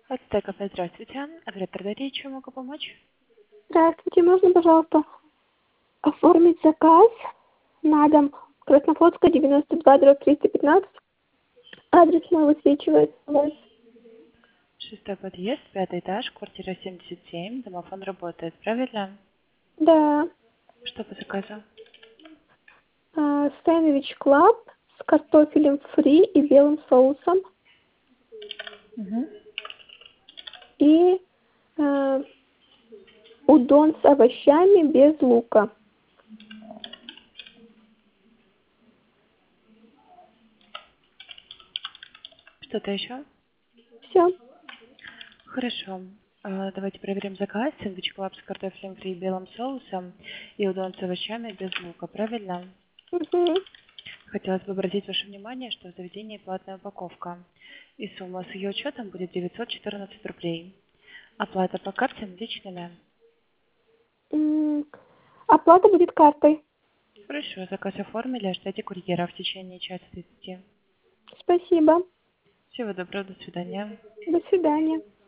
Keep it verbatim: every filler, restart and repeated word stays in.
Это кафе, здравствуйте. Оператор Дарья, чем могу помочь? Здравствуйте, можно, пожалуйста, оформить заказ на дом Краснофлотская, девяносто два, дробь триста пятнадцать. Адрес мой высвечивается у вас. Шестой подъезд, пятый этаж, квартира семьдесят семь. Домофон работает, правильно? Да. Что по заказу? А, сэндвич клаб с картофелем фри и белым соусом. Угу. И а, удон с овощами без лука. Что-то еще? Все. Хорошо. А, Давайте проверим заказ. Сэндвич клаб с картофелем фри и белым соусом и удон с овощами без лука, правильно? Угу. Хотелось бы обратить ваше внимание, что в заведении платная упаковка. И сумма с ее учетом будет девятьсот четырнадцать рублей. Оплата по карте наличными. М, Оплата будет картой. Хорошо, заказ оформили, ждите курьера в течение часа тридцати. Спасибо. Всего доброго, до свидания. До свидания.